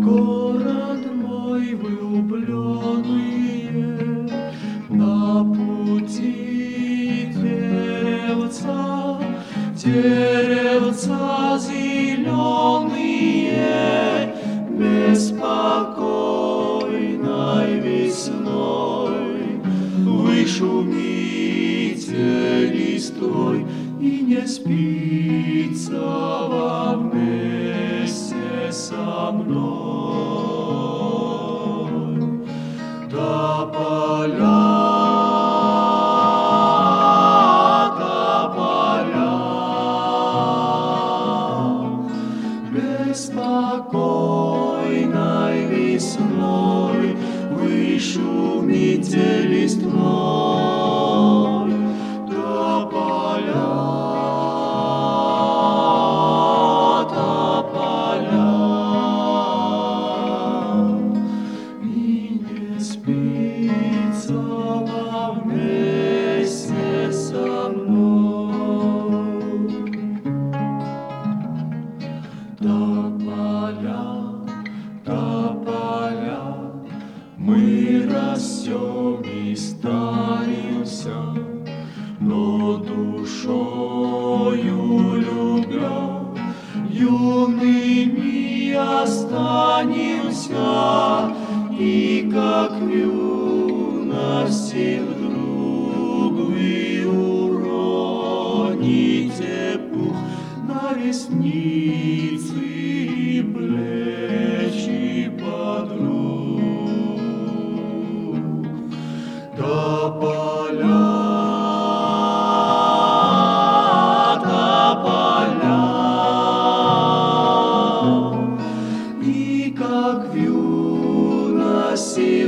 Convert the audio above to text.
Город мой влюбленные, на пути деревца, деревца зеленые, беспокойной весной. Вы шумите листвой, и не спится вам вместе со мной. Тополя, тополя, беспокойной весной вы шумите листвой. Тополя, тополя, и не спится вам вместе со мной. Тополя, тополя, мы растем и старимся, но душою любя юными останемся. И как в юности вдруг вы уроните пух на ресницы и плечи подруг. Тополя, тополя, и как в юности